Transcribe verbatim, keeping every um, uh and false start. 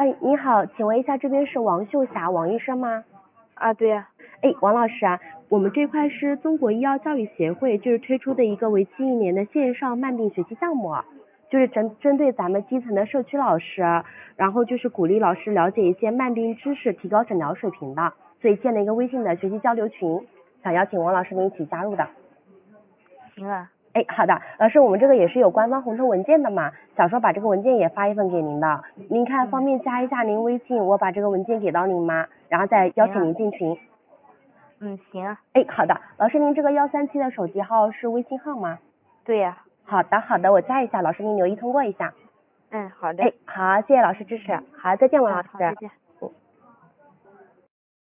哎，你好，请问一下，这边是王秀霞王医生吗？ 啊，对呀、 哎，王老师啊，我们这块是中国医药教育协会就是推出的一个为期一年的线上慢病学习项目啊，就是针针对咱们基层的社区老师啊，然后就是鼓励老师了解一些慢病知识，提高诊疗水平的，所以建了一个微信的学习交流群，想邀请王老师您一起加入的。 行啊。 哎，好的，老师，我们这个也是有官方红头文件的嘛，想说把这个文件也发一份给您的，您看方便加一下您微信，我把这个文件给到您吗？然后再邀请您进群。 嗯，行啊。 哎，好的，老师，您这个幺三七的手机号是微信号吗？ 对呀、 好的，好的，我加一下，老师您留意通过一下。 嗯，好的。 哎，好，谢谢老师支持，好，再见，王老师。 嗯好，再见。